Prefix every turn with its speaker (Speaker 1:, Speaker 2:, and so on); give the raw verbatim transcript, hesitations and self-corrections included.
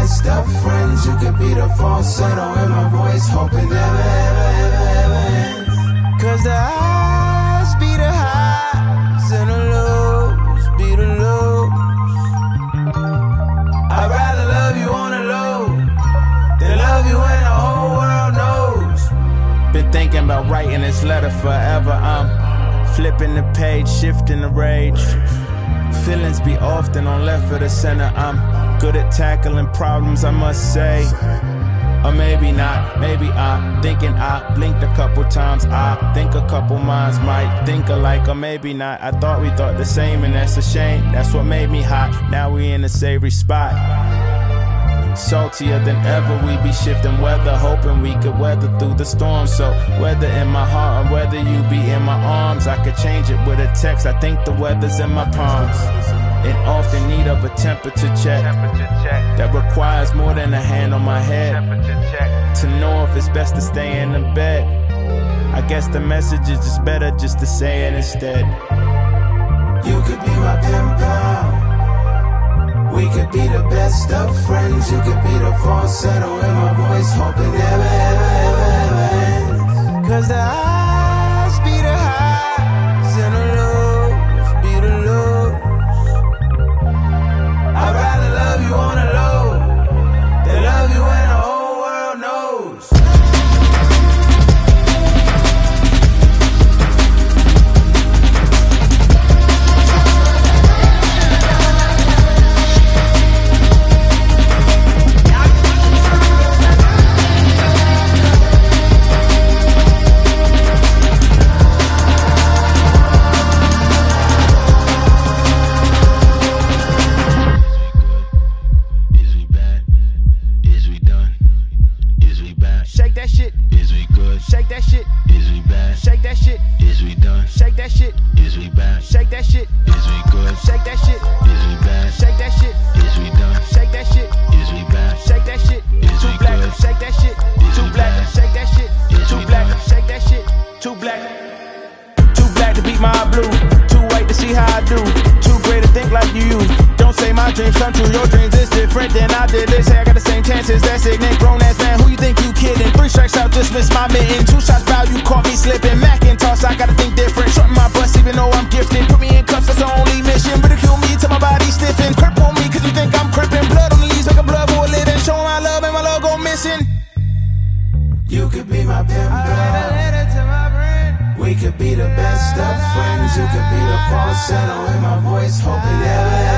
Speaker 1: best of friends. You could be the falsetto in my voice, hoping never, ever, ever, ever ends. Cause the highs be the highs and the lows be the lows. I'd rather love you on the low than love you when the whole world knows.
Speaker 2: Been thinking about writing this letter forever. I'm flipping the page, shifting the rage. Feelings be often on left of the center. I'm good at tackling problems, I must say. Or maybe not, maybe I'm thinking I blinked a couple times. I think a couple minds might think alike, or maybe not. I thought we thought the same, and that's a shame. That's what made me hot. Now we in a savory spot. Saltier than ever, we be shifting weather, hoping we could weather through the storm. So whether in my heart or whether you be in my arms, I could change it with a text. I think the weather's in my palms. In often need of a temperature check that requires more than a hand on my head to know if it's best to stay in the bed. I guess the message is just better just to say it instead.
Speaker 1: You could be my pen pal. We could be the best of friends. You could be the falsetto in my voice, hoping never, ever, ever, ever ends. Cause the highs be the highs and the lows be the lows. I'd rather love you on the low than love you when the whole world knows. You could be my pen pal. We could be the best of friends. You could be the falsetto in my voice, hoping never